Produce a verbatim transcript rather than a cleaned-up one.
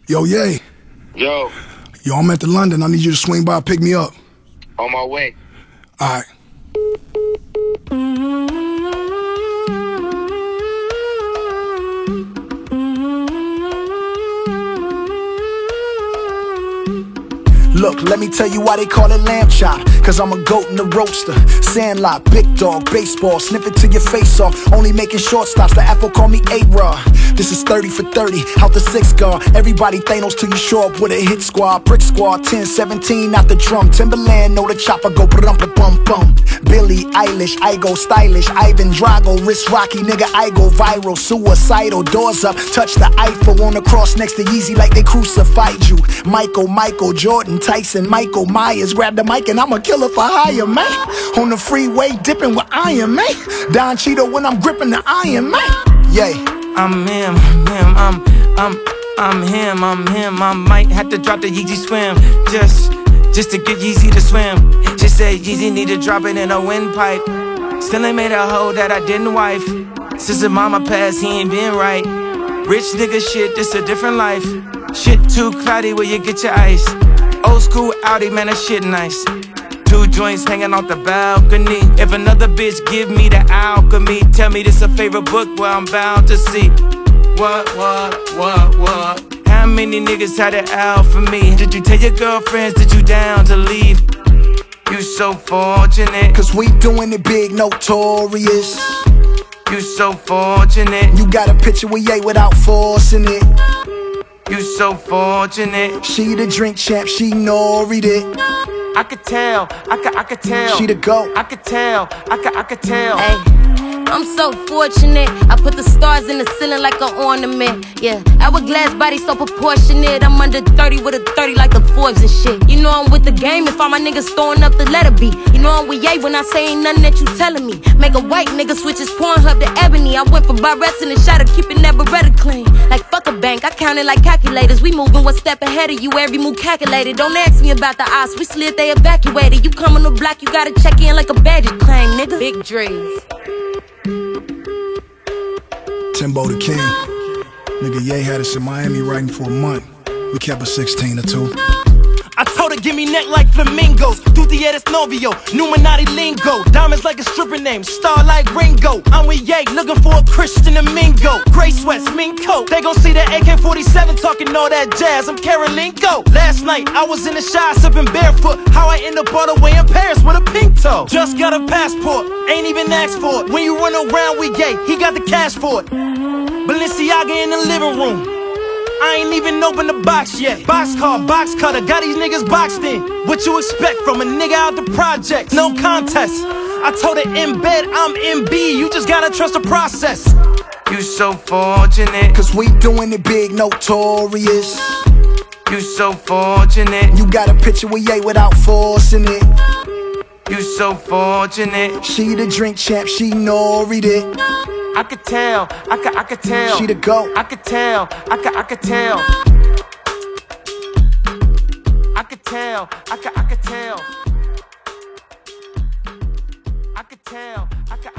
Yo, Ye. Yo. Yo, I'm at the London. I need you to swing by and pick me up. On my way. All right. Look, let me tell you why they call it lamb chop. Cause I'm a goat in the roaster. Sandlot, big dog, baseball, snip it till your face off. Only making shortstops, the Apple call me A-Rod. This is thirty for thirty, out the six guard. Everybody Thanos till you show up with a hit squad. Brick squad, ten seventeen out the drum. Timberland, know the chopper go brum-bum-bum. Billie Eilish, I go stylish. Ivan Drago, wrist rocky, nigga, I go viral. Suicidal, doors up, touch the Eiffel. On the cross next to Yeezy like they crucified you. Michael, Michael, Jordan, Tyson, Michael Myers. Grab the mic and I'm a killer for hire, man. On the freeway, dipping with Iron Man. Don Cheeto when I'm gripping the Iron Man. Yay. I'm him, him, I'm, I'm, I'm him, I'm him. I might have to drop the Yeezy swim, just, just to get Yeezy to swim. She said Yeezy need to drop it in a windpipe. Still ain't made a hoe that I didn't wife. Since the mama passed, he ain't been right. Rich nigga shit, this a different life. Shit too cloudy where you get your ice. Old school Audi, man, that shit nice. Two joints hanging off the balcony. If another bitch give me the alchemy, tell me this a favorite book where I'm bound to see. What, what, what, what? How many niggas had it out for me? Did you tell your girlfriends that you down to leave? You so fortunate. Cause we doing it big, notorious. You so fortunate. You got a picture with Ye without forcing it. You so fortunate. She the drink champ, she noried it. I could tell, I could, I could tell. She the GOAT. I could tell, I could, I could tell. Ay, I'm so fortunate. I put the stars in the ceiling like an ornament. Yeah, hourglass body so proportionate. I'm under thirty with a thirty like the Forbes and shit. You know I'm with the game if all my niggas throwing up the letter B. You know I'm with Ye when I say ain't nothing that you telling me. Make a white nigga switch his Pornhub to ebony. I went for Barrett's and a shot of keeping that Beretta clean. Like fuck a bank, I counted like calculators. We moving one step ahead of you, every move calculated. Don't ask me about the odds, we slid, they evacuated. You come on the block, you gotta check in like a baggage claim, nigga. Big dreams. Timbo the King. Nigga, Ye had us in Miami writing for a month. We kept a sixteen or two. I told her give me neck like flamingos. Tutti eres novio, Numinati lingo. Diamonds like a stripper name, star like Ringo. I'm with Ye, looking for a Christian Domingo. Gray sweats, mink coat. They gon' see that A K forty-seven talking all that jazz. I'm Karolinko. Last night I was in the shy sipping barefoot. How I end up all the way in Paris with a pink toe. Just got a passport, ain't even asked for it. When you run around with Ye, he got the cash for it. Balenciaga in the living room. I ain't even opened the box yet. Boxcar, box cutter, got these niggas boxed in. What you expect from a nigga out the project? No contest. I told her in bed, I'm M B. You just gotta trust the process. You so fortunate. Cause we doing it big, notorious. You so fortunate. You got a picture with Ye without forcing it. You so fortunate. She the drink champ, she noried it. I could tell, I could, I could tell. She the GOAT. I could tell, I could, I could tell. I could tell, I could, I could tell. I could tell, I could.